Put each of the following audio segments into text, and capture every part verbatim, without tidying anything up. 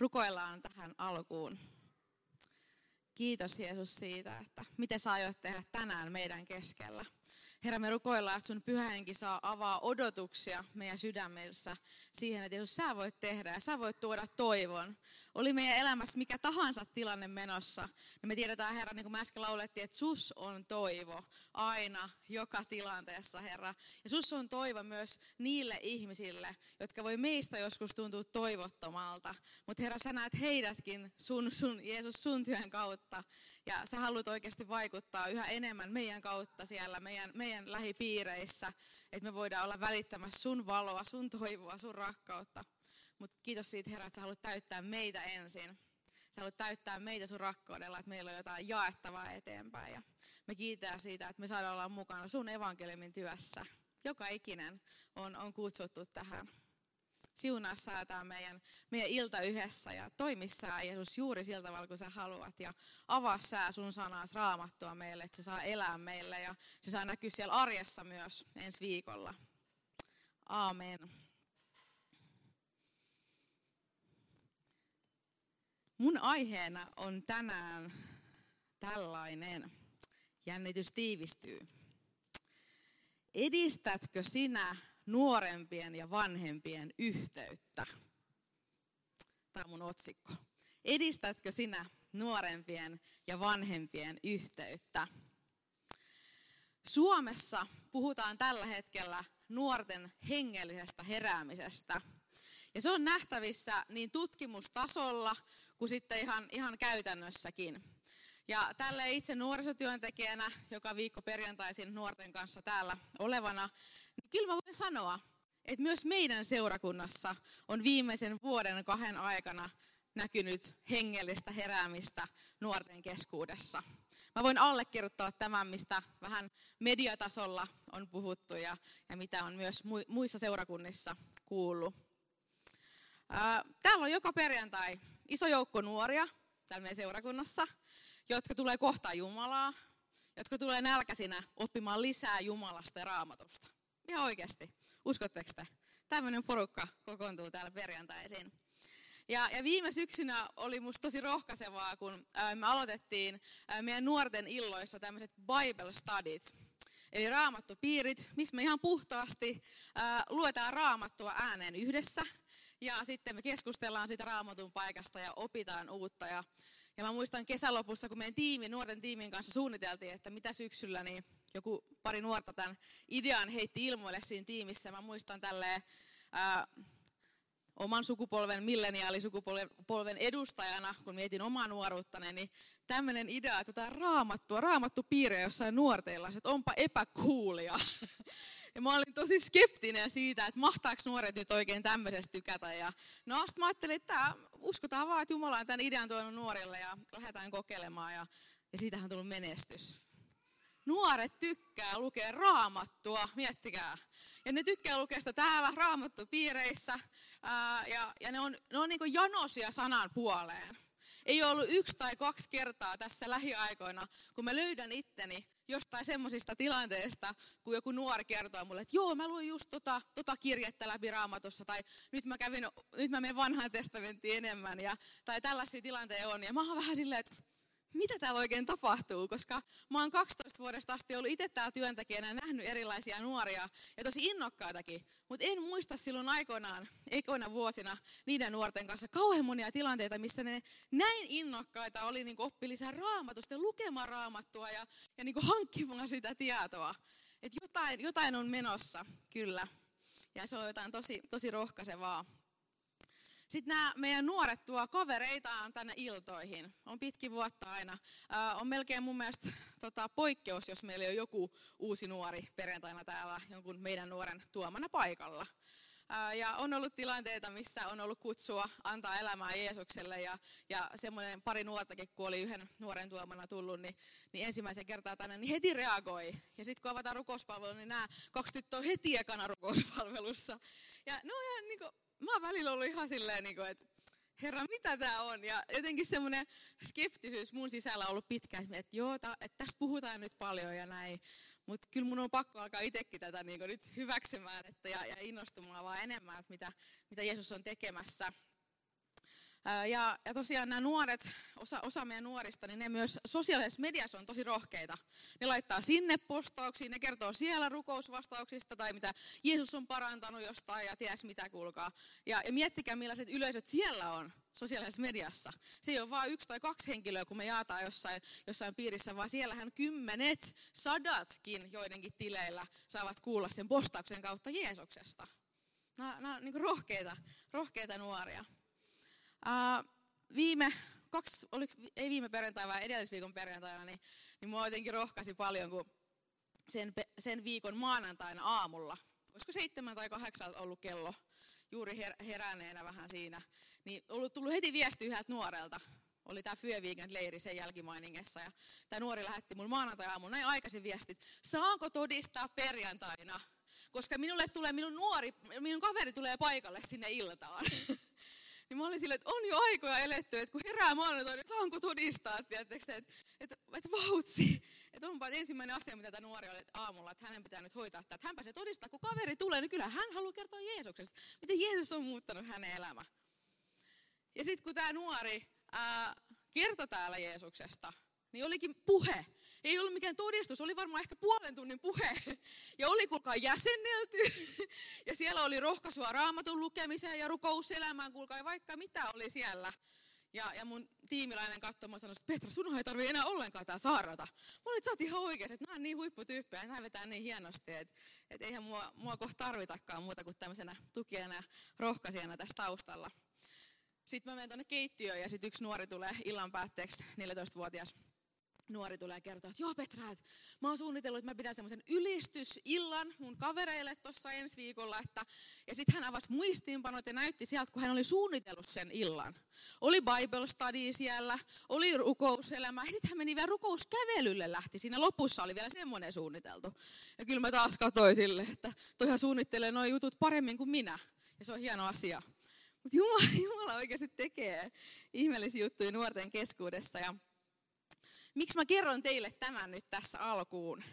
Rukoillaan tähän alkuun. Kiitos Jeesus siitä, että miten sä aiot tehdä tänään meidän keskellä. Herra, me rukoillaan, että sun Pyhä Henki saa avaa odotuksia meidän sydämessä siihen, että Jeesus, sä voit tehdä ja sä voit tuoda toivon. Oli meidän elämässä mikä tahansa tilanne menossa, niin me tiedetään, Herra, niin kuin me äsken laulettiin, että sus on toivo aina, joka tilanteessa, Herra. Ja sus on toivo myös niille ihmisille, jotka voi meistä joskus tuntua toivottomalta. Mutta Herra, sä näet heidätkin, sun, sun, Jeesus, sun työn kautta. Ja sä haluat oikeasti vaikuttaa yhä enemmän meidän kautta siellä, meidän, meidän lähipiireissä, että me voidaan olla välittämässä sun valoa, sun toivoa, sun rakkautta. Mutta kiitos siitä, Herra, että sä haluat täyttää meitä ensin. Sä haluat täyttää meitä sun rakkaudella, että meillä on jotain jaettavaa eteenpäin. Ja me kiitää siitä, että me saadaan olla mukana sun evankeliumin työssä. Joka ikinen on, on kutsuttu tähän. Siunaa säätää meidän, meidän ilta yhdessä ja toimi sä, Jeesus, juuri sillä tavalla, kun sä haluat. Ja avaa sä sun sanas Raamattua meille, että se saa elää meille ja se saa näkyä siellä arjessa myös ensi viikolla. Aamen. Mun aiheena on tänään tällainen. Jännitys tiivistyy. Edistätkö sinä nuorempien ja vanhempien yhteyttä? Tämä on mun otsikko. Edistätkö sinä nuorempien ja vanhempien yhteyttä? Suomessa puhutaan tällä hetkellä nuorten hengellisestä heräämisestä. Ja se on nähtävissä niin tutkimustasolla kuin sitten ihan, ihan käytännössäkin. Ja tällä itse nuorisotyöntekijänä, joka viikko perjantaisin nuorten kanssa täällä olevana, niin kyllä mä voin sanoa, että myös meidän seurakunnassa on viimeisen vuoden kahden aikana näkynyt hengellistä heräämistä nuorten keskuudessa. Mä voin allekirjoittaa tämän, mistä vähän mediatasolla on puhuttu ja, ja mitä on myös muissa seurakunnissa kuullut. Täällä on joka perjantai iso joukko nuoria täällä meidän seurakunnassa, jotka tulee kohtaan Jumalaa, jotka tulee nälkäisinä oppimaan lisää Jumalasta ja Raamatusta. Ihan oikeasti. Uskotteko te? Tämmöinen porukka kokoontuu täällä perjantaisin. Ja, ja viime syksynä oli musta tosi rohkaisevaa, kun ää, me aloitettiin ää, meidän nuorten illoissa tämmöiset Bible Studit. Eli raamattupiirit, missä me ihan puhtaasti ää, luetaan raamattua ääneen yhdessä. Ja sitten me keskustellaan siitä raamatun paikasta ja opitaan uutta. Ja, ja mä muistan kesälopussa, kun meidän tiimi, nuorten tiimin kanssa suunniteltiin, että mitä syksyllä, niin joku pari nuorta tämän idean heitti ilmoille siinä tiimissä. Mä muistan tälleen ää, oman sukupolven, milleniaalisukupolven edustajana, kun mietin omaa nuoruuttani, niin tämmöinen idea, että jotain raamattua, raamattupiirejä jossain nuorteilla, että onpa epäkuulia. Ja mä olin tosi skeptinen siitä, että mahtaako nuoret nyt oikein tämmöisestä tykätä. Ja no sitten mä ajattelin, että tää, uskotaan vaan, että Jumala on tämän idean tuonut nuorille ja lähdetään kokeilemaan. Ja, ja siitähän on tullut menestys. Nuoret tykkää lukea raamattua, miettikää. Ja ne tykkää lukea sitä täällä raamattupiireissä. Ää, ja, ja ne on, ne on niin kuin janosia sanan puoleen. Ei ollut yksi tai kaksi kertaa tässä lähiaikoina, kun mä löydän itteni jostain semmoisista tilanteista, kun joku nuori kertoo mulle, että joo, mä luin just tota, tota kirjettä läpi Raamatussa, tai nyt mä, kävin, nyt mä menen vanhaan testamenttiin enemmän, ja, tai tällaisia tilanteita on. Ja mä oon vähän silleen, että mitä täällä oikein tapahtuu, koska mä oon kaksitoista vuodesta asti ollut itse täällä työntekijänä ja nähnyt erilaisia nuoria, ja tosi innokkaitakin, mutta en muista silloin aikoinaan, ekoina vuosina, niiden nuorten kanssa kauhean monia tilanteita, missä ne näin innokkaita oli niin kuin oppi lisää raamatusta ja lukemaan raamattua ja, ja niin kuin hankkimaan sitä tietoa. Että jotain, jotain on menossa, kyllä, ja se on jotain tosi, tosi rohkaisevaa. Sitten nämä meidän nuoret tuo kavereitaan tänne iltoihin. On pitkin vuotta aina. Ää, on melkein mun mielestä tota, poikkeus, jos meillä on joku uusi nuori perjantaina täällä jonkun meidän nuoren tuomana paikalla. Ää, ja on ollut tilanteita, missä on ollut kutsua antaa elämää Jeesukselle. Ja, ja semmoinen pari nuortakin, kun oli yhden nuoren tuomana tullut, niin, niin ensimmäisen kertaa tänne, niin heti reagoi. Ja sitten kun avataan rukouspalvelu, niin nämä kaksi tyttöä on heti ekana rukouspalvelussa. Ja no ja niin kuin, mä oon välillä ollut ihan silleen, että Herra, mitä tää on? Ja jotenkin semmoinen skeptisyys mun sisällä on ollut pitkään, että joo, että tästä puhutaan nyt paljon ja näin. Mutta kyllä mun on pakko alkaa itsekin tätä niin nyt hyväksymään että, ja, ja innostumaan vaan enemmän, että mitä, mitä Jeesus on tekemässä. Ja, ja tosiaan nämä nuoret, osa, osa meidän nuorista, niin ne myös sosiaalisessa mediassa on tosi rohkeita. Ne laittaa sinne postauksia, ne kertoo siellä rukousvastauksista tai mitä Jeesus on parantanut jostain ja ties mitä kuulkaa. Ja, ja miettikää millaiset yleisöt siellä on sosiaalisessa mediassa. Se ei ole vain yksi tai kaksi henkilöä, kun me jaetaan jossain, jossain piirissä, vaan siellähän kymmenet, sadatkin joidenkin tileillä saavat kuulla sen postauksen kautta Jeesuksesta. Nämä, nämä on niin kuin rohkeita, rohkeita nuoria. Uh, viime, kaksi, oli, ei viime perjantai, vaan edellisviikon perjantaina, niin, niin mua jotenkin rohkaisi paljon, kun sen, sen viikon maanantaina aamulla, olisiko seitsemän tai kahdeksan ollut kello, juuri her, heräneenä vähän siinä, niin ollut tullut heti viesti yhdeltä nuorelta. Oli tämä Fyö Weekend-leiri sen jälkimainingessa, ja tämä nuori lähetti mulle maanantai-aamulla näin aikaisin viestit, saanko todistaa perjantaina, koska minulle tulee, minun nuori, minun kaveri tulee paikalle sinne iltaan. Niin mä olin silleen, että on jo aikoja eletty, että kun herää maanantaina, niin saanko todistaa, että että, että, että vautsi. Että onpa ensimmäinen asia, mitä tämä nuori oli aamulla, että hänen pitää nyt hoitaa sitä, että hän pääsee todistaa, kun kaveri tulee, niin kyllä hän haluaa kertoa Jeesuksesta, miten Jeesus on muuttanut hänen elämä. Ja sitten kun tämä nuori ää, kertoi täällä Jeesuksesta, niin olikin puhe. Ei ollut mikään todistus, oli varmaan ehkä puolen tunnin puhe. Ja oli kuulkaa jäsennelty. Ja siellä oli rohkaisua raamatun lukemiseen ja rukouselämään, kuulkaa vaikka mitä oli siellä. Ja, ja mun tiimiläinen katsoi, mä sanoin, että Petra, sun ei tarvitse enää ollenkaan tää saarnata. Mä olin, että sä oot ihan oikein, että nämä on niin huipputyyppejä, nämä vetää niin hienosti, että, että eihän mua, mua kohta tarvitakaan muuta kuin tämmöisenä tukijana ja rohkaisijana tässä taustalla. Sitten mä menen tuonne keittiöön ja sitten yksi nuori tulee illan päätteeksi, neljätoistavuotias. Nuori tulee kertoa, että joo Petra, että mä oon suunnitellut, että mä pidän semmoisen ylistysillan mun kavereille tuossa ensi viikolla. Että, ja sitten hän avasi muistiinpanot ja näytti sieltä, kun hän oli suunnitellut sen illan. Oli Bible study siellä, oli rukouselämä. Sitten hän meni vielä rukouskävelylle lähti. Siinä lopussa oli vielä semmoinen suunniteltu. Ja kyllä mä taas katsoin sille, että toihan suunnittelee nuo jutut paremmin kuin minä. Ja se on hieno asia. Mutta Jumala, Jumala oikeasti tekee ihmeellisiä juttuja nuorten keskuudessa. Ja miksi mä kerron teille tämän nyt tässä alkuun?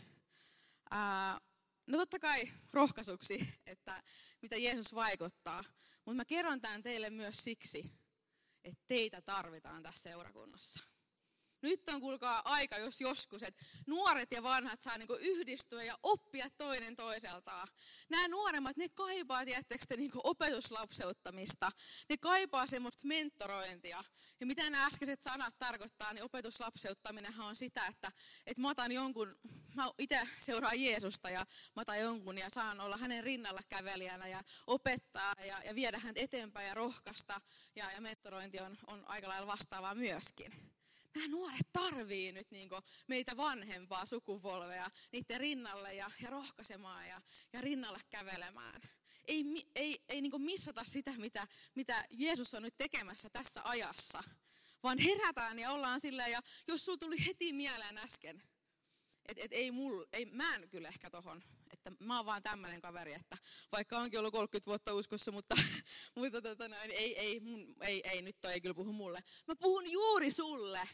Ää, no totta kai rohkaisuksi, että mitä Jeesus vaikuttaa. Mutta mä kerron tämän teille myös siksi, että teitä tarvitaan tässä seurakunnassa. Nyt on kuulkaa aika, jos joskus, että nuoret ja vanhat saa niinku yhdistyä ja oppia toinen toiseltaan. Nämä nuoremmat, ne kaipaa, tiedättekö te, niinku opetuslapseuttamista. Ne kaipaa semmoista mentorointia. Ja mitä nämä äskeiset sanat tarkoittaa, niin opetuslapseuttaminenhan on sitä, että, että mä otan jonkun, mä itse seuraan Jeesusta ja mä otan jonkun ja saan olla hänen rinnalla kävelijänä ja opettaa ja, ja viedä häntä eteenpäin ja rohkaista. Ja, ja mentorointi on, on aika lailla vastaavaa myöskin. Nämä nuoret tarvii nyt niinku meitä vanhempaa sukupolvea niiden rinnalle ja, ja rohkaisemaan ja, ja rinnalle kävelemään. Ei, ei, ei niinku missata sitä, mitä, mitä Jeesus on nyt tekemässä tässä ajassa, vaan herätään ja ollaan silleen, ja jos sulla tuli heti mieleen äsken, että et ei, ei mä en kyllä ehkä tohon, että mä oon vaan tämmöinen kaveri, että vaikka onkin ollut kolmekymmentä vuotta uskossa, mutta, mutta tota noin, ei, ei, mun, ei, ei, nyt toi ei kyllä puhu mulle. Mä puhun juuri sulle.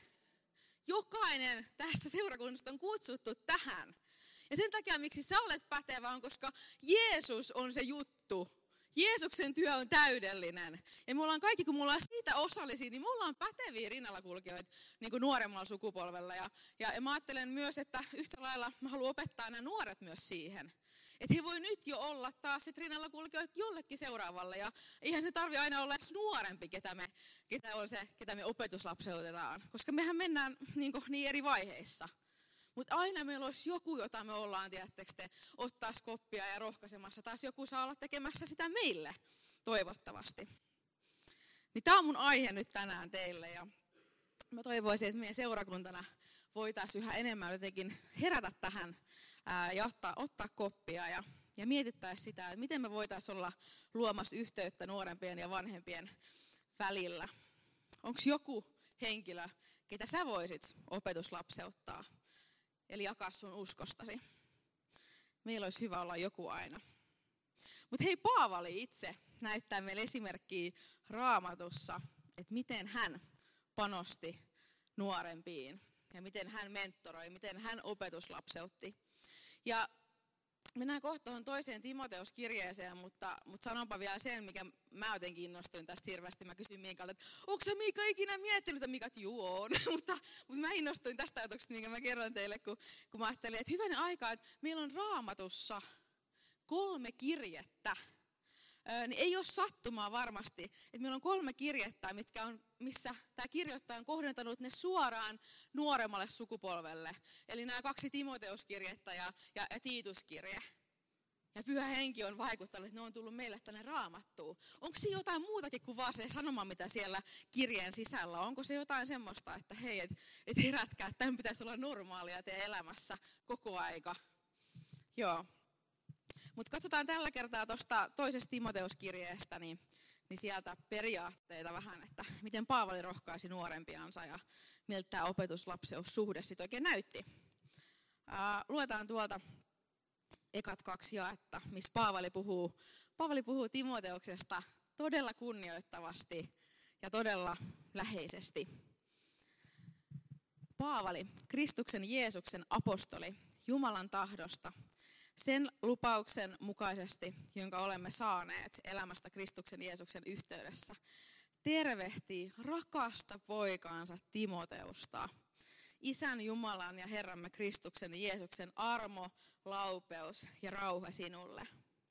Jokainen tästä seurakunnasta on kutsuttu tähän. Ja sen takia, miksi sä olet pätevä, on koska Jeesus on se juttu. Jeesuksen työ on täydellinen. Ja me ollaan kaikki, kun me ollaan siitä osallisia, niin me ollaan päteviä rinnallakulkijoita niin kuin nuoremmalla sukupolvella. Ja, ja, ja mä ajattelen myös, että yhtä lailla mä haluan opettaa nämä nuoret myös siihen. Että he voi nyt jo olla taas sit rinnallakulkijoita jollekin seuraavalle. Ja eihän se tarvitse aina olla edes nuorempi, ketä me, ketä on se, ketä me opetuslapseutetaan. Koska mehän mennään niin, niin eri vaiheissa. Mutta aina meillä olisi joku, jota me ollaan, tiedättekö te, ottaa koppia ja rohkaisemassa. Taas joku saa olla tekemässä sitä meille, toivottavasti. Niin tämä on mun aihe nyt tänään teille. Ja mä toivoisin, että meidän seurakuntana voitaisiin yhä enemmän jotenkin herätä tähän ää, ja ottaa, ottaa koppia. Ja, ja mietittäisiin sitä, että miten me voitaisiin olla luomassa yhteyttä nuorempien ja vanhempien välillä. Onko joku henkilö, ketä sä voisit opetuslapseuttaa? Eli jakaa sun uskostasi. Meillä olisi hyvä olla joku aina. Mutta hei, Paavali itse näyttää meille esimerkkiä Raamatussa, että miten hän panosti nuorempiin. Ja miten hän mentoroi, miten hän opetuslapseutti. Ja Mennään kohta tuohon toiseen Timoteuskirjeeseen, mutta, mutta sanonpa vielä sen, mikä mä jotenkin innostuin tästä hirveästi. Mä kysyin Miikalta, että onko sä Miika ikinä miettinyt, että Miika, että juu on. mutta, mutta mä innostuin tästä ajatuksesta, minkä mä kerron teille, kun, kun mä ajattelin, että hyvänen aika, että meillä on Raamatussa kolme kirjettä. Öö, niin ei ole sattumaa varmasti, että meillä on kolme kirjettä, mitkä on, missä tämä kirjoittaja on kohdentanut ne suoraan nuoremmalle sukupolvelle. Eli nämä kaksi Timoteuskirjettä ja, ja, ja Tiituskirje. Ja Pyhä Henki on vaikuttanut, että ne on tullut meille tänne Raamattuun. Onko se jotain muutakin kuin vaan se sanoma, mitä siellä kirjeen sisällä on? Onko se jotain semmoista, että hei, et, et herätkää, että tämän pitäisi olla normaalia teidän elämässä koko aika? Joo. Mutta katsotaan tällä kertaa tuosta toisesta Timoteuskirjeestä, niin, niin sieltä periaatteita vähän, että miten Paavali rohkaisi nuorempiansa ja miltä tämä opetuslapseussuhde sitten oikein näytti. Ää, luetaan tuolta ekat kaksi jaetta, missä Paavali puhuu, Paavali puhuu Timoteuksesta todella kunnioittavasti ja todella läheisesti. Paavali, Kristuksen Jeesuksen apostoli, Jumalan tahdosta, sen lupauksen mukaisesti, jonka olemme saaneet elämästä Kristuksen Jeesuksen yhteydessä, tervehtii rakasta poikaansa Timoteusta. Isän Jumalan ja Herramme Kristuksen Jeesuksen armo, laupeus ja rauha sinulle.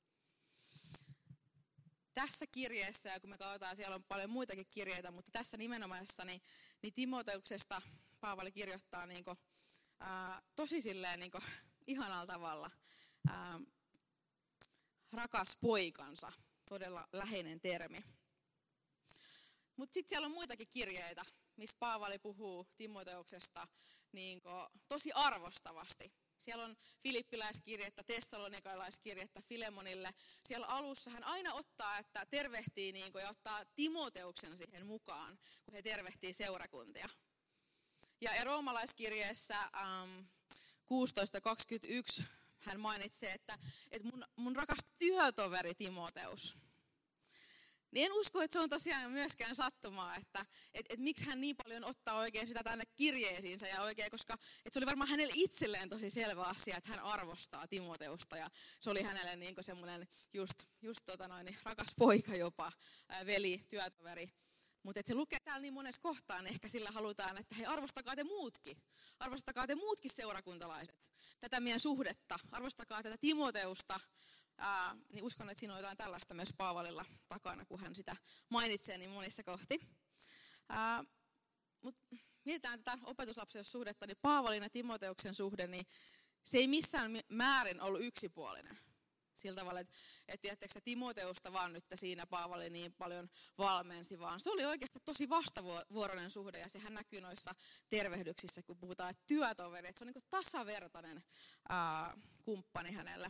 Tässä kirjeessä, ja kun me katsotaan, siellä on paljon muitakin kirjeitä, mutta tässä nimenomaisessa niin, niin Timoteuksesta Paavali kirjoittaa niin kuin, ää, tosi silleen niin kuin, ihanalla tavalla. Ää, rakas poikansa, todella läheinen termi. Mutta sitten siellä on muitakin kirjeitä, missä Paavali puhuu Timoteuksesta niin tosi arvostavasti. Siellä on filippiläiskirjettä, tessalonikalaiskirjettä Filemonille. Siellä alussa hän aina ottaa, että tervehtii niin ja ottaa Timoteuksen siihen mukaan, kun he tervehtii seurakuntia. Ja, ja roomalaiskirjeessä ähm, kuusitoista kaksikymmentäyksi hän mainitsee, että, että mun, mun rakas työtoveri Timoteus. Niin en usko, että se on tosiaan myöskään sattumaa, että et, et miksi hän niin paljon ottaa oikein sitä tänne kirjeisiinsä ja oikein, koska et se oli varmaan hänelle itselleen tosi selvä asia, että hän arvostaa Timoteusta ja se oli hänelle niin kuin semmoinen just, just tota noin, rakas poika jopa, ää, veli, työtoveri. Mutta se lukee täällä niin monessa kohtaan, niin ehkä sillä halutaan, että hei, arvostakaa te muutkin. Arvostakaa te muutkin seurakuntalaiset. Tätä meidän suhdetta. Arvostakaa tätä Timoteusta. Ää, niin uskon, että siinä on jotain tällaista myös Paavalilla takana, kun hän sitä mainitsee niin monissa kohti. Ää, mut mietitään tätä opetuslapseussuhdetta, niin Paavalin ja Timoteuksen suhde, niin se ei missään määrin ollut yksipuolinen. Sillä tavalla, että, että, että Timoteusta vaan nyt siinä Paavali niin paljon valmensi, vaan se oli oikeasti tosi vastavuoroinen suhde ja sehän näkyy noissa tervehdyksissä, kun puhutaan että työtoveri, että se on niin kuin tasavertainen ää, kumppani hänelle.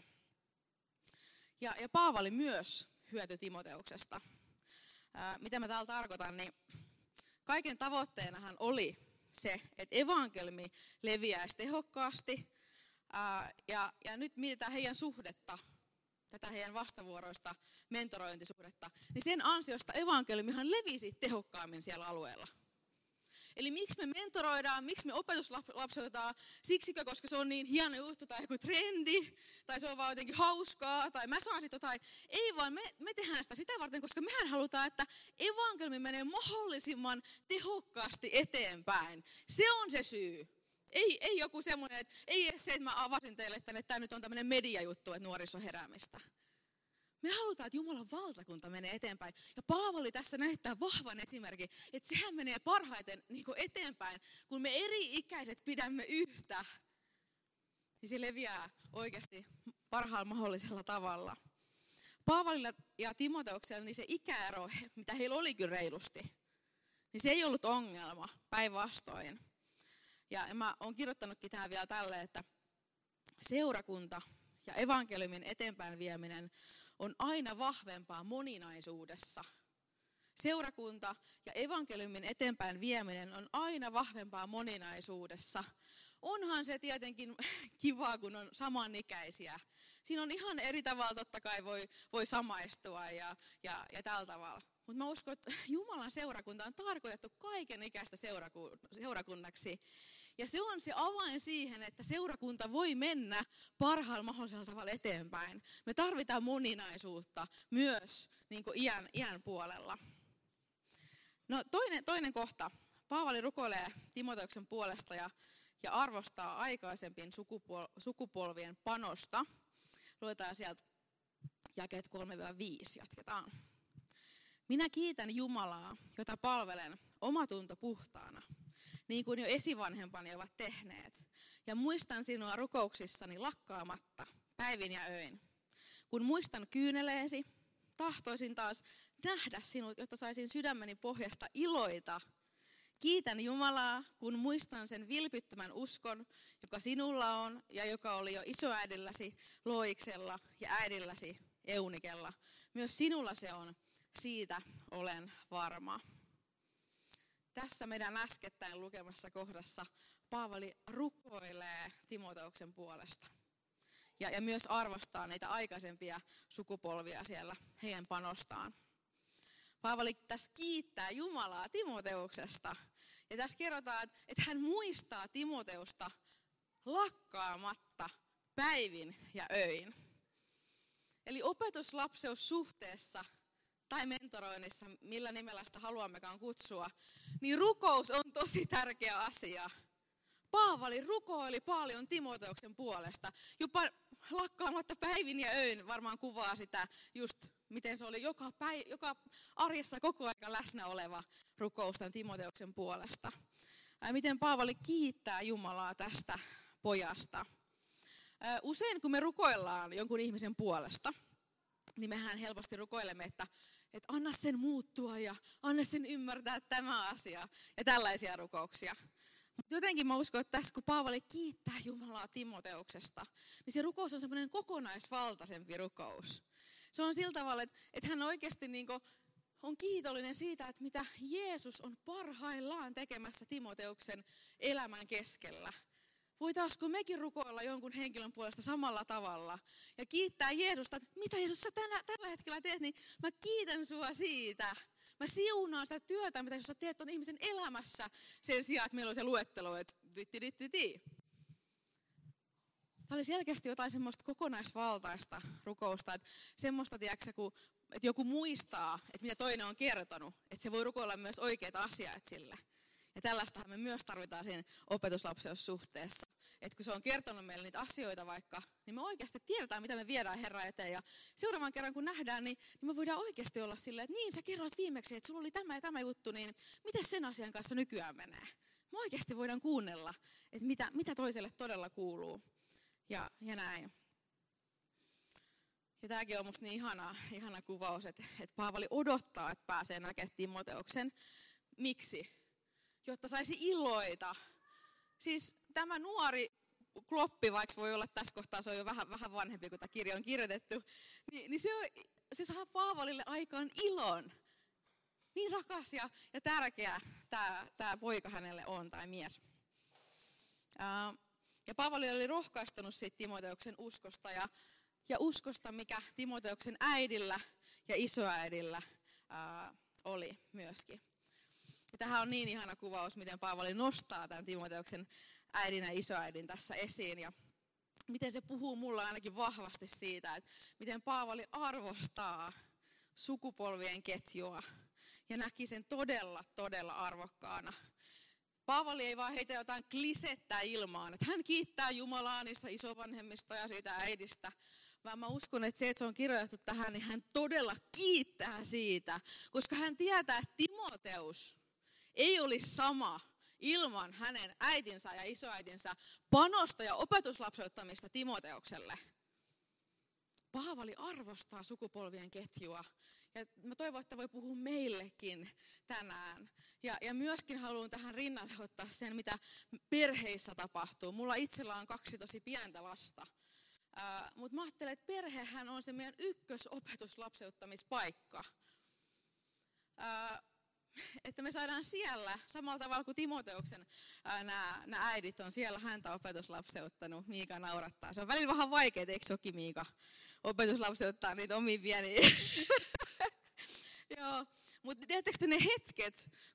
Ja, ja Paavali myös hyötyi Timoteuksesta. Ää, mitä mä täällä tarkoitan, niin kaiken tavoitteenahan oli se, että evankeliumi leviäisi tehokkaasti ää, ja, ja nyt mietitään heidän suhdetta, tätä heidän vastavuoroista mentorointisuhdetta, niin sen ansiosta evankeliumihan levisi tehokkaammin siellä alueella. Eli miksi me mentoroidaan, miksi me opetuslapseutetaan, siksikö, koska se on niin hieno juttu tai joku trendi, tai se on vaan jotenkin hauskaa, tai mä saan sitten jotain. Ei vaan, me, me tehdään sitä sitä varten, koska mehän halutaan, että evankeliumi menee mahdollisimman tehokkaasti eteenpäin. Se on se syy. Ei, ei joku semmoinen, että ei edes se, että mä avasin teille, että tämä nyt on tämmöinen mediajuttu, että nuoriso heräämistä. Me halutaan, että Jumalan valtakunta menee eteenpäin. Ja Paavali tässä näyttää vahvan esimerkin, että sehän menee parhaiten niin kuin eteenpäin, kun me eri-ikäiset pidämme yhtä. Niin se leviää oikeasti parhaalla mahdollisella tavalla. Paavalilla ja Timoteuksella niin se ikäero, mitä heillä oli kyllä reilusti, niin se ei ollut ongelma, päinvastoin. Ja mä oon kirjoittanutkin tähän vielä tälle, että seurakunta ja evankeliumin eteenpäin vieminen on aina vahvempaa moninaisuudessa. Seurakunta ja evankeliumin eteenpäin vieminen on aina vahvempaa moninaisuudessa. Onhan se tietenkin kivaa, kun on samanikäisiä. Siinä on ihan eri tavalla totta kai voi, voi samaistua ja, ja, ja tällä tavalla. Mutta mä uskon, että Jumalan seurakunta on tarkoitettu kaiken ikäistä seurakunnaksi. Ja se on se avain siihen, että seurakunta voi mennä parhaalla mahdollisella tavalla eteenpäin. Me tarvitaan moninaisuutta myös niin kuin iän, iän puolella. No toinen, toinen kohta. Paavali rukoilee Timoteuksen puolesta ja, ja arvostaa aikaisempien sukupol, sukupolvien panosta. Luetaan sieltä jakeet kolme viisi. Jatketaan. Minä kiitän Jumalaa, jota palvelen omatunto puhtaana, niin kuin jo esivanhempani ovat tehneet. Ja muistan sinua rukouksissani lakkaamatta, päivin ja öin. Kun muistan kyyneleesi, tahtoisin taas nähdä sinut, jotta saisin sydämeni pohjasta iloita. Kiitän Jumalaa, kun muistan sen vilpittömän uskon, joka sinulla on ja joka oli jo isoäidilläsi Loiksella ja äidilläsi Eunikella. Myös sinulla se on, siitä olen varma. Tässä meidän äskettäin lukemassa kohdassa Paavali rukoilee Timoteuksen puolesta. Ja, ja myös arvostaa niitä aikaisempia sukupolvia siellä heidän panostaan. Paavali tässä kiittää Jumalaa Timoteuksesta. Ja tässä kerrotaan, että hän muistaa Timoteusta lakkaamatta päivin ja öin. Eli opetuslapseussuhteessa tai mentoroinnissa, millä nimellä sitä haluammekaan kutsua, niin rukous on tosi tärkeä asia. Paavali rukoili paljon Timoteuksen puolesta, jopa lakkaamatta päivin ja öin varmaan kuvaa sitä just, miten se oli joka, päiv- joka arjessa koko ajan läsnä oleva rukous tämän Timoteuksen puolesta. Ää, miten Paavali kiittää Jumalaa tästä pojasta. Ää, usein kun me rukoillaan jonkun ihmisen puolesta, niin mehän helposti rukoilemme, että, että anna sen muuttua ja anna sen ymmärtää tämä asia ja tällaisia rukouksia. Mutta jotenkin mä uskon, että tässä kun Paavali kiittää Jumalaa Timoteuksesta, niin se rukous on semmoinen kokonaisvaltaisempi rukous. Se on sillä tavalla, että, että hän oikeasti niin kuin on kiitollinen siitä, että mitä Jeesus on parhaillaan tekemässä Timoteuksen elämän keskellä. Voitaisiko mekin rukoilla jonkun henkilön puolesta samalla tavalla ja kiittää Jeesusta, että mitä Jeesus sä tänä, tällä hetkellä teet, niin mä kiitän sua siitä. Mä siunaan sitä työtä, mitä sä teet ton ihmisen elämässä sen sijaan, että meillä on se luettelo, että di-di-di-di-di. Tämä oli selkeästi jotain semmoista kokonaisvaltaista rukousta, että semmoista, tiedätkö, kun, että joku muistaa, että mitä toinen on kertonut, että se voi rukoilla myös oikeita asiat sille. Ja tällaistahan me myös tarvitaan siinä opetuslapseussuhteessa. Että kun se on kertonut meille niitä asioita vaikka, niin me oikeasti tiedetään, mitä me viedään Herran eteen. Ja seuraavan kerran kun nähdään, niin, niin me voidaan oikeasti olla silleen, että niin sä kerroit viimeksi, että sulla oli tämä ja tämä juttu, niin miten sen asian kanssa nykyään menee? Me oikeasti voidaan kuunnella, että mitä, mitä toiselle todella kuuluu. Ja, ja näin. Ja tämäkin on musta niin ihana, ihana kuvaus, että, että Paavali odottaa, että pääsee näkemään Timoteuksen. Miksi? Jotta saisi iloita. Siis tämä nuori kloppi, vaikka voi olla tässä kohtaa, se on jo vähän, vähän vanhempi, kun tämä kirja on kirjoitettu, niin, niin se, on, se saa Paavalille aikaan ilon. Niin rakas ja, ja tärkeä tämä, tämä poika hänelle on, tai mies. Ää, ja Paavali oli rohkaistunut siitä Timoteuksen uskosta, ja, ja uskosta, mikä Timoteuksen äidillä ja isoäidillä ää, oli myöskin. Ja tähän on niin ihana kuvaus, miten Paavali nostaa tämän Timoteuksen äidin ja isoäidin tässä esiin. Ja miten se puhuu mulla ainakin vahvasti siitä, että miten Paavali arvostaa sukupolvien ketjua ja näki sen todella, todella arvokkaana. Paavali ei vaan heitä jotain klisettä ilmaan, että hän kiittää Jumalaa niistä isovanhemmista ja siitä äidistä, vaan mä uskon, että se, että se on kirjoitettu tähän, niin hän todella kiittää siitä, koska hän tietää, että Timoteus ei olisi sama ilman hänen äitinsä ja isoäitinsä panosta ja opetuslapseuttamista Timoteukselle. Paavali arvostaa sukupolvien ketjua. Ja mä toivon, että voi puhua meillekin tänään. Ja, ja myöskin haluan tähän rinnalle ottaa sen, mitä perheissä tapahtuu. Mulla itsellä on kaksi tosi pientä lasta. Uh, Mutta mä ajattelen, että perhehän on se meidän ykkösopetuslapseuttamispaikka. Uh, että me saadaan siellä, samalla tavalla kuin Timoteuksen nämä äidit on siellä häntä opetuslapseuttanut. Miika naurattaa. Se on välillä vähän vaikeaa, eikö soki Miika? Opetuslapseuttaa niitä omia pieniä. Joo, mutta tiedättekö ne hetket, kun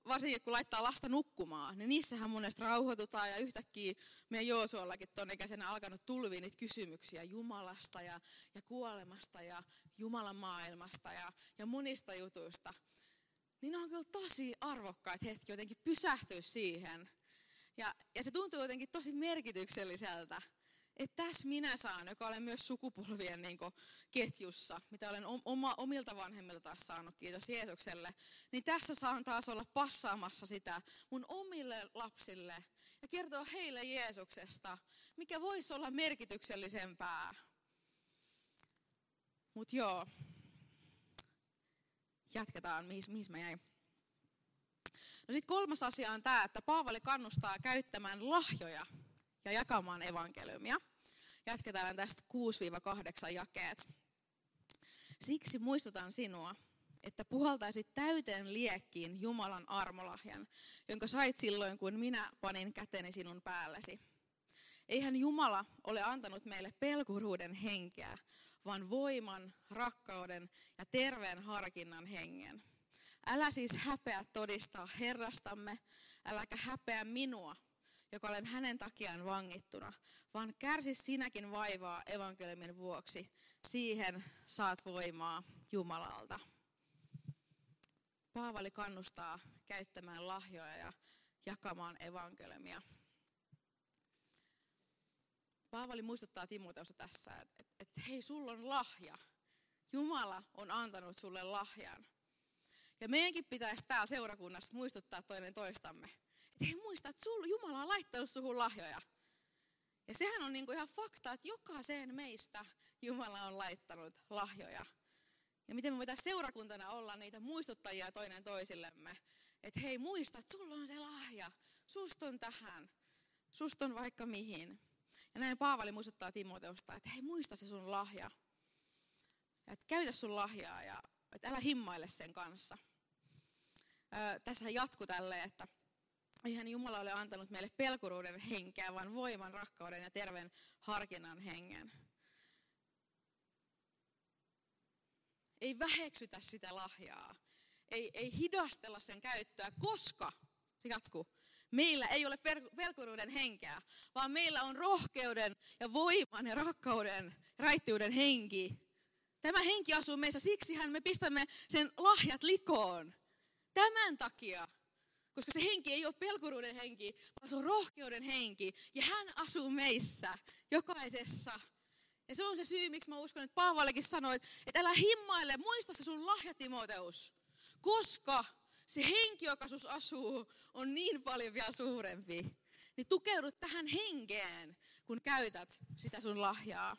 varsinkin kun laittaa lasta nukkumaan, niin niissähän monesti rauhoitutaan ja yhtäkkiä meidän Joosuallakin ton ikäisenä alkanut tulvia niitä kysymyksiä Jumalasta ja, ja kuolemasta ja Jumalan maailmasta ja, ja monista jutuista. Niin on kyllä tosi arvokkaita hetki jotenkin pysähtyä siihen. Ja, ja se tuntuu jotenkin tosi merkitykselliseltä, että tässä minä saan, joka olen myös sukupolvien niin kuin, ketjussa, mitä olen oma, omilta vanhemmilta taas saanut, kiitos Jeesukselle, niin tässä saan taas olla passaamassa sitä mun omille lapsille ja kertoa heille Jeesuksesta, mikä voisi olla merkityksellisempää. Mut joo, jatketaan, mihin, mihin mä jäin. No sit kolmas asia on tämä, että Paavali kannustaa käyttämään lahjoja ja jakamaan evankeliumia. Jatketaan tästä kuusi kahdeksan jakeet. Siksi muistutan sinua, että puhaltaisit täyteen liekkiin Jumalan armolahjan, jonka sait silloin, kun minä panin käteni sinun päällesi. Eihän Jumala ole antanut meille pelkuruuden henkeä, vaan voiman, rakkauden ja terveen harkinnan hengen. Älä siis häpeä todistaa Herrastamme, äläkä häpeä minua, joka olen hänen takiaan vangittuna, vaan kärsi sinäkin vaivaa evankeliumin vuoksi. Siihen saat voimaa Jumalalta. Paavali kannustaa käyttämään lahjoja ja jakamaan evankeliumia. Paavali muistuttaa Timoteusta tässä, että et, et, hei, sulla on lahja. Jumala on antanut sulle lahjan. Ja meidänkin pitäisi täällä seurakunnassa muistuttaa toinen toistamme. Että hei, muista, että sul, Jumala on laittanut suhun lahjoja. Ja sehän on niinku ihan fakta, että jokaiseen meistä Jumala on laittanut lahjoja. Ja miten me voitaisiin seurakuntana olla niitä muistuttajia toinen toisillemme. Että hei, muista, että sulla on se lahja. Susta on tähän. Susta on vaikka mihin. Ja näin Paavali muistuttaa Timoteusta, että hei, muista se sun lahja. Ja että käytä sun lahjaa ja että älä himmaile sen kanssa. Öö, tässä jatkuu tälleen, että eihän Jumala ole antanut meille pelkuruuden henkeä, vaan voiman, rakkauden ja terveen harkinnan hengen. Ei väheksytä sitä lahjaa. Ei, ei hidastella sen käyttöä, koska, se jatkuu, meillä ei ole pelkuruuden henkeä, vaan meillä on rohkeuden ja voiman ja rakkauden ja raittiuden henki. Tämä henki asuu meissä, siksihän me pistämme sen lahjat likoon. Tämän takia. Koska se henki ei ole pelkuruuden henki, vaan se on rohkeuden henki. Ja hän asuu meissä, jokaisessa. Ja se on se syy, miksi mä uskon, että Paavalikin sanoi, että älä himmaile, muista se sun lahja, Timoteus. Koska se henki, joka sus asuu, on niin paljon vielä suurempi. Niin tukeudut tähän henkeen, kun käytät sitä sun lahjaa.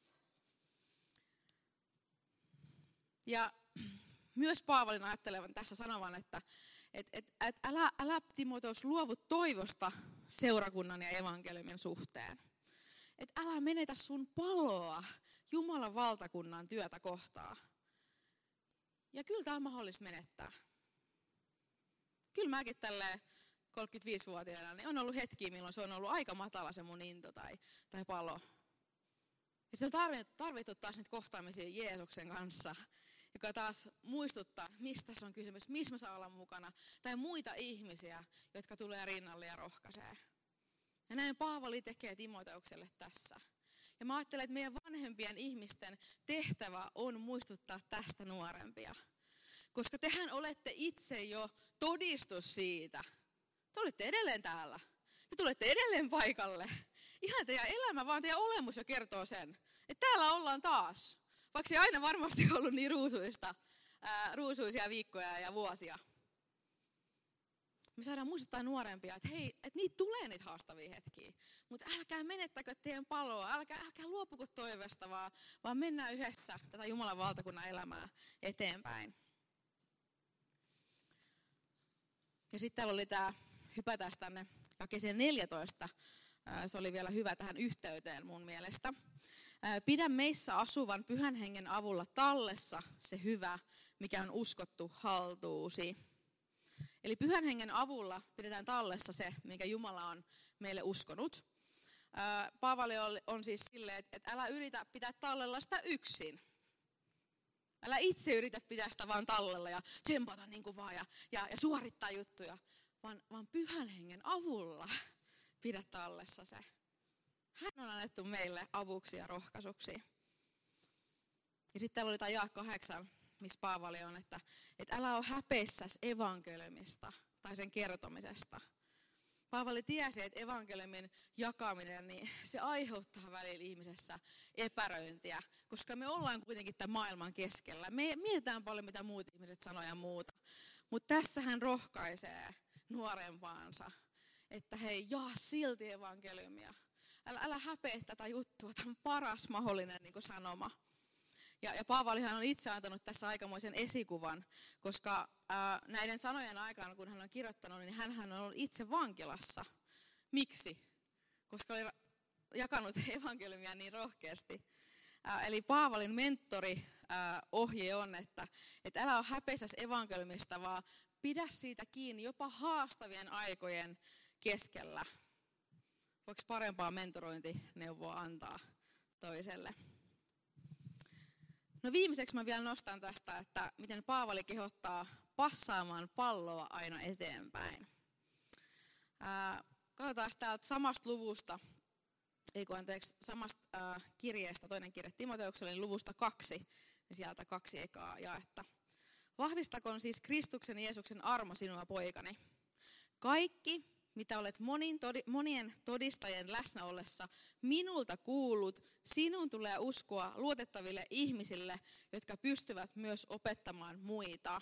Ja myös Paavalin ajattelevan tässä sanovan, että et, et, et älä, älä Timoteus luovu toivosta seurakunnan ja evankeliumin suhteen. Et älä menetä sun paloa Jumalan valtakunnan työtä kohtaan. Ja kyllä tämä on mahdollista menettää. Kyllä mäkin tälleen kolmekymmentäviisivuotiaana, niin on ollut hetkiä, milloin se on ollut aika matala se mun into tai, tai palo. Ja sitten on tarvittu, tarvittu taas niitä kohtaamisia Jeesuksen kanssa, joka taas muistuttaa, mistä tässä on kysymys, missä mä saan olla mukana, tai muita ihmisiä, jotka tulee rinnalle ja rohkaisee. Ja näin Paavali tekee Timoteukselle tässä. Ja mä ajattelen, että meidän vanhempien ihmisten tehtävä on muistuttaa tästä nuorempia. Koska tehän olette itse jo todistus siitä. Te olette edelleen täällä. Te tulette edelleen paikalle. Ihan teidän elämä, vaan teidän olemus jo kertoo sen. Että täällä ollaan taas. Vaikka se aina varmasti ollut niin ruusuista, ää, ruusuisia viikkoja ja vuosia. Me saadaan muistuttaa nuorempia, että hei, että niitä tulee niitä haastavia hetkiä. Mutta älkää menettäkö teidän paloa, älkää, älkää luopuko toiveesta, vaan, vaan mennään yhdessä tätä Jumalan valtakunnan elämää eteenpäin. Ja sitten täällä oli tämä, hypätään tänne jakeeseen neljätoista. Se oli vielä hyvä tähän yhteyteen mun mielestä. Pidä meissä asuvan pyhän hengen avulla tallessa se hyvä, mikä on uskottu haltuusi. Eli pyhän hengen avulla pidetään tallessa se, minkä Jumala on meille uskonut. Paavali on siis silleen, että älä yritä pitää tallella sitä yksin. Älä itse yritä pitää sitä vaan tallella ja tsempata niin kuin vaan ja, ja, ja suorittaa juttuja, vaan, vaan pyhän hengen avulla pidä tallessa se. Hän on annettu meille avuksi ja rohkaisuksi. Ja sitten täällä oli tämä jae kahdeksan, missä Paavali on, että, että älä ole häpeissäs evankeliumista tai sen kertomisesta. Paavali tiesi, että evankeliumin jakaminen, niin se aiheuttaa välillä ihmisessä epäröintiä, koska me ollaan kuitenkin tämän maailman keskellä. Me mietitään paljon, mitä muut ihmiset sanoo ja muuta. Mutta tässä hän rohkaisee nuorempaansa, että hei, jaa silti evankeliumia. Älä, älä häpeä tätä juttua, tämä on paras mahdollinen niin kuin sanoma. Ja, ja Paavalihan on itse antanut tässä aikamoisen esikuvan, koska ää, näiden sanojen aikana, kun hän on kirjoittanut, niin hän on ollut itse vankilassa. Miksi? Koska oli jakanut evankeliumia niin rohkeasti. Ää, eli Paavalin mentori ää, ohje on, että et älä ole häpeisäs evankeliumista, vaan pidä siitä kiinni jopa haastavien aikojen keskellä. Voiko parempaa mentorointineuvoa antaa toiselle? No viimeiseksi mä vielä nostan tästä, että miten Paavali kehottaa passaamaan palloa aina eteenpäin. Ää, katsotaan täältä samasta luvusta, ei kun anteeksi, samasta ää, kirjeestä, toinen kirje Timoteukselle, niin luvusta kaksi, niin sieltä kaksi ekaa jaetta. Vahvistakoon siis Kristuksen Jeesuksen armo sinua, poikani. Kaikki, mitä olet monin todi, monien todistajien läsnä ollessa minulta kuullut, sinun tulee uskoa luotettaville ihmisille, jotka pystyvät myös opettamaan muita.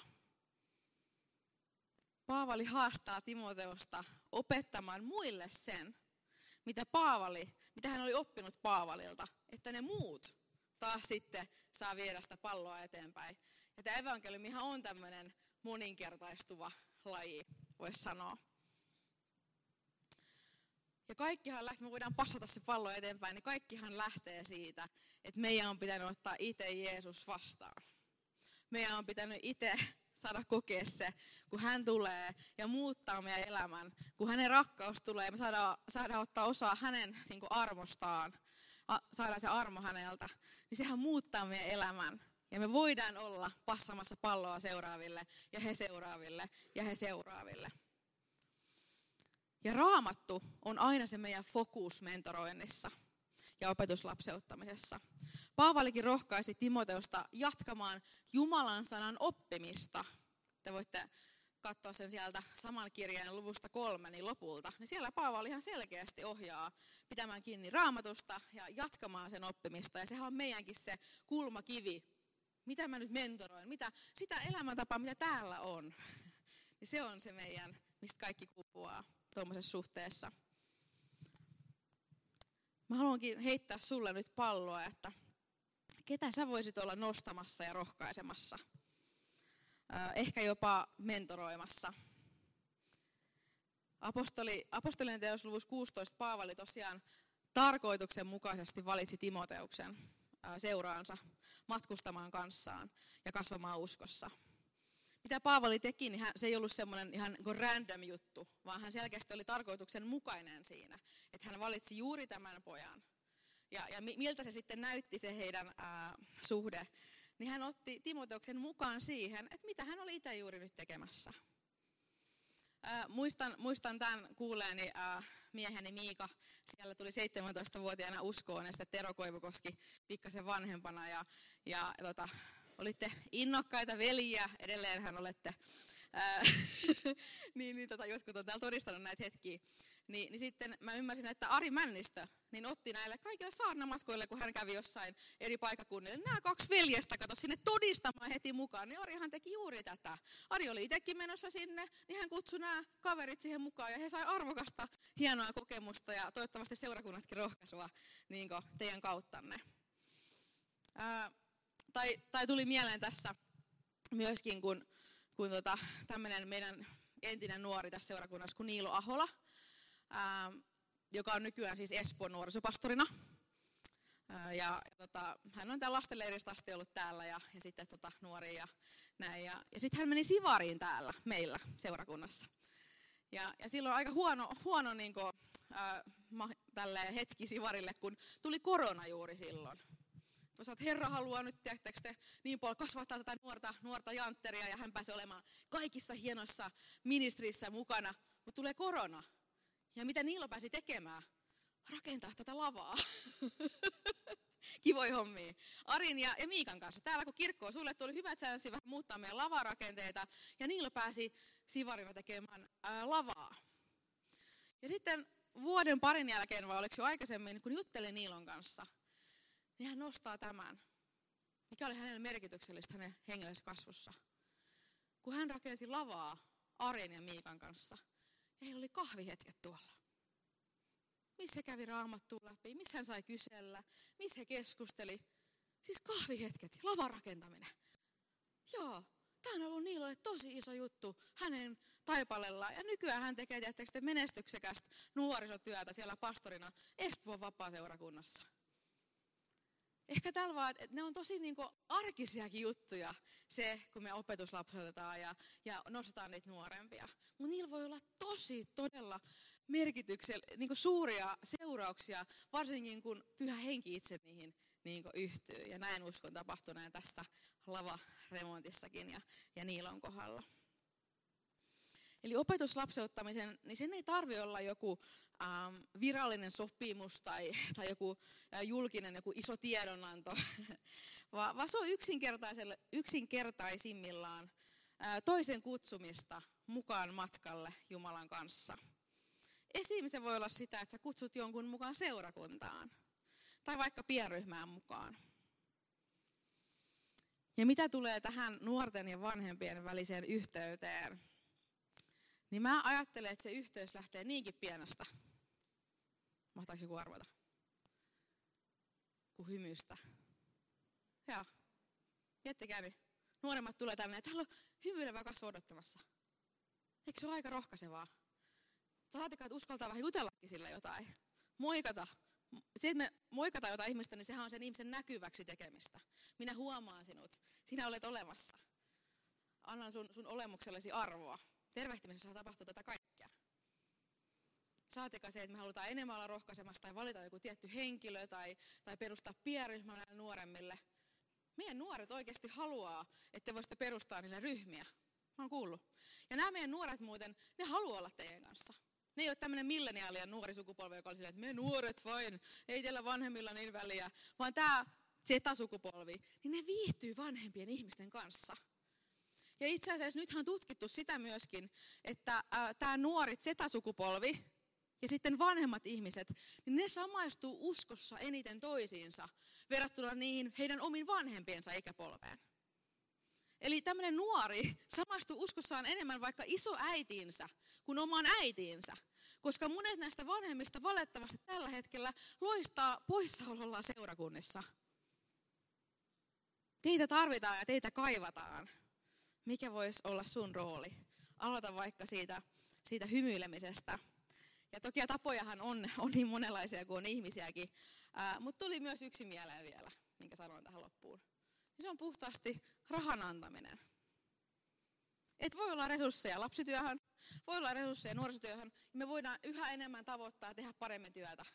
Paavali haastaa Timoteusta opettamaan muille sen, mitä Paavali, mitä hän oli oppinut Paavalilta, että ne muut taas sitten saa viedä sitä palloa eteenpäin. Ja tämä evankeliumihan on tämmöinen moninkertaistuva laji, voisi sanoa. Ja kaikkihan lähtee, me voidaan passata se pallo eteenpäin, niin kaikkihan lähtee siitä, että meidän on pitänyt ottaa itse Jeesus vastaan. Meidän on pitänyt itse saada kokea se, kun hän tulee ja muuttaa meidän elämän. Kun hänen rakkaus tulee, me saadaan, saadaan ottaa osaa hänen niin kuin armostaan, saadaan se armo häneltä, niin sehän muuttaa meidän elämän. Ja me voidaan olla passamassa palloa seuraaville ja he seuraaville ja he seuraaville. Ja Raamattu on aina se meidän fokus mentoroinnissa ja opetuslapseuttamisessa. Paavalikin rohkaisi Timoteusta jatkamaan Jumalan sanan oppimista. Te voitte katsoa sen sieltä saman kirjeen luvusta kolme niin lopulta. Niin siellä Paavali ihan selkeästi ohjaa pitämään kiinni Raamatusta ja jatkamaan sen oppimista. Ja sehän on meidänkin se kulmakivi. Mitä mä nyt mentoroin? Mitä, sitä elämäntapaa, mitä täällä on. Niin se on se meidän, mistä kaikki kumpuaa tuommoisessa suhteessa. Mä haluankin heittää sulle nyt palloa, että ketä sä voisit olla nostamassa ja rohkaisemassa. Ehkä jopa mentoroimassa. Apostoli, apostolien teos luvussa kuusitoista Paavali tosiaan tarkoituksenmukaisesti valitsi Timoteuksen seuraansa matkustamaan kanssaan ja kasvamaan uskossa. Mitä Paavali teki, niin hän, se ei ollut semmoinen ihan random juttu, vaan hän selkeästi oli tarkoituksenmukainen siinä, että hän valitsi juuri tämän pojan. Ja, ja miltä se sitten näytti se heidän ää, suhde, niin hän otti Timoteuksen mukaan siihen, että mitä hän oli itse juuri nyt tekemässä. Ää, muistan, muistan tämän kuuleeni ää, mieheni Miika, siellä tuli seitsemäntoistavuotiaana uskoon ja sitten Tero Koivukoski pikkasen vanhempana ja, ja tota, olitte innokkaita veljiä, edelleenhän olette, ää, niin, niin tota, jotkut on täällä todistanut näitä hetkiä. Niin, niin sitten mä ymmärsin, että Ari Männistö niin otti näille kaikille saarnamatkoille, kun hän kävi jossain eri paikakunnille. Nämä kaksi veljestä kato sinne todistamaan heti mukaan, niin Arihan teki juuri tätä. Ari oli itsekin menossa sinne, niin hän kutsui nämä kaverit siihen mukaan ja he sai arvokasta, hienoa kokemusta ja toivottavasti seurakunnatkin rohkaisua niin teidän kauttanne. Ää, tai, tai tuli mieleen tässä myöskin, kun, kun tota, tämmöinen meidän entinen nuori tässä seurakunnassa, kun Niilo Ahola, ää, joka on nykyään siis Espoon nuorisopastorina. Ää, ja, ja tota, hän on täällä lastenleiristä asti ollut täällä ja, ja sitten tota, nuoria ja näin. Ja, ja sitten hän meni Sivariin täällä meillä seurakunnassa. Ja, ja silloin aika huono, huono niin kuin, ää, hetki Sivarille, kun tuli korona juuri silloin. Sä oot, Herra haluaa nyt, tiedättekö te, niin paljon kasvattaa tätä nuorta, nuorta jantteria ja hän pääsee olemaan kaikissa hienoissa ministeriissä mukana. Mutta tulee korona. Ja mitä Niilo pääsi tekemään? Rakentaa tätä lavaa. Kivoja hommia. Arin ja, ja Miikan kanssa. Täällä kun kirkko on suljettu, oli hyvä, että sä vähän muuttaa meidän lavarakenteita. Ja Niilo pääsi sivarina tekemään ää, lavaa. Ja sitten vuoden parin jälkeen, vai oliko jo aikaisemmin, kun juttelin Niilon kanssa, niin hän nostaa tämän, mikä oli hänelle merkityksellistä hänen hengellisessä kasvussa. Kun hän rakensi lavaa Arin ja Miikan kanssa, ja heillä oli kahvihetket tuolla. Missä he kävi raamattua läpi, missä hän sai kysellä, missä he keskusteli. Siis kahvihetket, lavarakentaminen. Joo, tämä on ollut Niilolle tosi iso juttu hänen taipalellaan. Ja nykyään hän tekee tietysti menestyksekästä nuorisotyötä siellä pastorina Espoon vapaaseurakunnassa. Ehkä tällä vaan, että ne on tosi niin kuin arkisiakin juttuja, se kun me opetuslapseutetaan ja, ja nostetaan niitä nuorempia. Mutta niillä voi olla tosi todella merkityksellä, niin kuin suuria seurauksia, varsinkin kun Pyhä Henki itse niihin niin kuin yhtyy. Ja näin uskon tapahtuneen tässä lavaremontissakin ja, ja Niilon kohdalla. Eli opetuslapseuttamisen, niin sen ei tarvitse olla joku ähm, virallinen sopimus tai, tai joku äh, julkinen joku iso tiedonanto, vaan, vaan se on yksinkertaisimmillaan äh, toisen kutsumista mukaan matkalle Jumalan kanssa. Esim. Se voi olla sitä, että sä kutsut jonkun mukaan seurakuntaan tai vaikka pienryhmään mukaan. Ja mitä tulee tähän nuorten ja vanhempien väliseen yhteyteen, niin mä ajattelen, että se yhteys lähtee niinkin pienestä. Mahtaako joku arvata? Kuin hymystä. Joo. Miettikää nyt. Nuoremmat tulee tänne, että täällä on hymyilevä kasvu odottamassa. Eikö se ole aika rohkaisevaa? Saatikaan, että uskaltaa vähän jutellakin sille jotain. Moikata. Se, että me moikataan jotain ihmistä, niin sehän on sen ihmisen näkyväksi tekemistä. Minä huomaan sinut. Sinä olet olemassa. Annan sun, sun olemuksellesi arvoa. Tervehtimisessä tapahtuu tätä kaikkea. Saatikaan se, että me halutaan enemmän olla rohkaisemassa tai valita joku tietty henkilö tai, tai perustaa pienryhmä näille nuoremmille. Meidän nuoret oikeasti haluaa, että te voisitte perustaa niille ryhmiä. Mä oon kuullut. Ja nämä meidän nuoret muuten, ne haluaa olla teidän kanssa. Ne ei ole tämmöinen milleniaalien nuori sukupolvi, joka oli silleen, että me nuoret vain, ei teillä vanhemmilla niin väliä. Vaan tämä Z-sukupolvi, niin ne viihtyy vanhempien ihmisten kanssa. Ja itse asiassa nythän on tutkittu sitä myöskin, että äh, tämä nuori Z-sukupolvi ja sitten vanhemmat ihmiset, niin ne samaistuu uskossa eniten toisiinsa verrattuna niihin heidän omiin vanhempiensa ikäpolveen. Eli tämmöinen nuori samaistuu uskossaan enemmän vaikka isoäitiinsä kuin omaan äitiinsä, koska monet näistä vanhemmista valitettavasti tällä hetkellä loistaa poissaolollaan seurakunnissa. Teitä tarvitaan ja teitä kaivataan. Mikä voisi olla sun rooli? Aloita vaikka siitä, siitä hymyilemisestä. Ja toki tapojahan on, on niin monenlaisia kuin on ihmisiäkin. Ää, mutta tuli myös yksi mieleen vielä, minkä sanoin tähän loppuun. Ja se on puhtaasti rahan antaminen. Et voi olla resursseja lapsityöhön, voi olla resursseja nuorisotyöhön, ja me voidaan yhä enemmän tavoittaa ja tehdä paremmin työtä.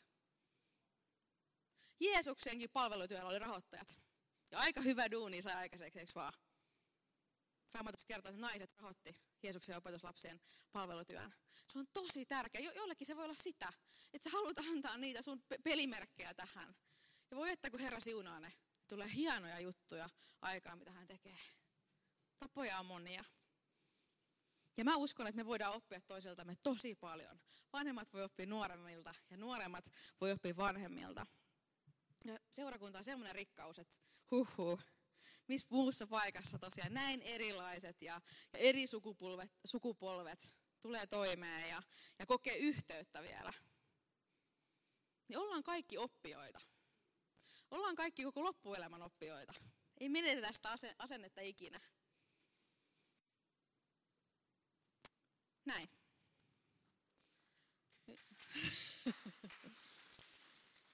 Jeesuksenkin palvelutyöllä oli rahoittajat. Ja aika hyvä duuni sai aikaiseksi, eikö vaan? Raamatussa kertoo, että naiset rahoitti Jeesuksen opetuslapsien palvelutyön. Se on tosi tärkeä. Jo- jollekin se voi olla sitä, että sä haluat antaa niitä sun pelimerkkejä tähän. Ja voi että kun Herra siunaa ne, tulee hienoja juttuja aikaan, mitä hän tekee. Tapoja on monia. Ja mä uskon, että me voidaan oppia toisiltamme tosi paljon. Vanhemmat voi oppia nuoremmilta ja nuoremmat voi oppia vanhemmilta. Ja seurakunta on semmoinen rikkaus, että huhhuh. Missä muussa paikassa tosiaan näin erilaiset ja, ja eri sukupolvet, sukupolvet tulee toimeen ja, ja kokee yhteyttä vielä. Niin ollaan kaikki oppijoita. Ollaan kaikki koko loppuelämän oppijoita. Ei menetetä sitä asennetta ikinä. Näin.